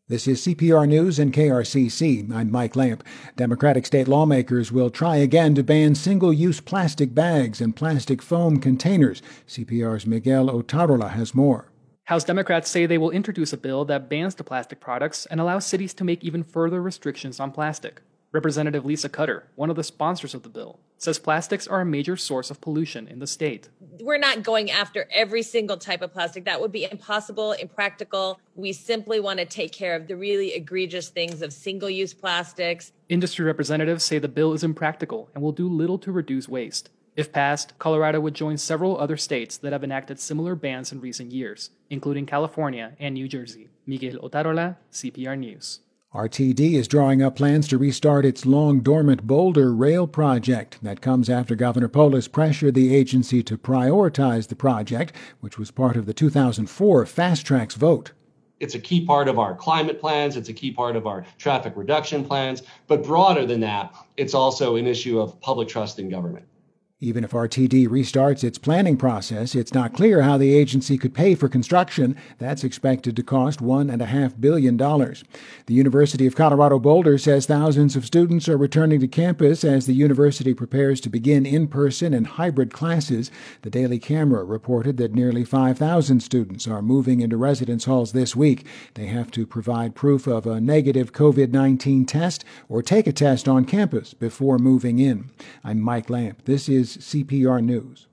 This is CPR News and KRCC. I'm Mike Lamp. Democratic state lawmakers will try again to ban single-use plastic bags and plastic foam containers. CPR's Miguel Otarola has more. House Democrats say they will introduce a bill that bans the plastic products and allows cities to make even further restrictions on plastic. Representative Lisa Cutter, one of the sponsors of the bill, says plastics are a major source of pollution in the state. We're not going after every single type of plastic. That would be impossible, impractical. We simply want to take care of the really egregious things of single-use plastics. Industry representatives say the bill is impractical and will do little to reduce waste. If passed, Colorado would join several other states that have enacted similar bans in recent years, including California and New Jersey. Miguel Otarola, CPR News. RTD is drawing up plans to restart its long-dormant Boulder Rail project. That comes after Governor Polis pressured the agency to prioritize the project, which was part of the 2004 Fast Tracks vote. It's a key part of our climate plans. It's a key part of our traffic reduction plans. But broader than that, it's also an issue of public trust in government. Even if RTD restarts its planning process, it's not clear how the agency could pay for construction. That's expected to cost $1.5 billion. The University of Colorado Boulder says thousands of students are returning to campus as the university prepares to begin in-person and hybrid classes. The Daily Camera reported that nearly 5,000 students are moving into residence halls this week. They have to provide proof of a negative COVID-19 test or take a test on campus before moving in. I'm Mike Lamp. This is CPR News.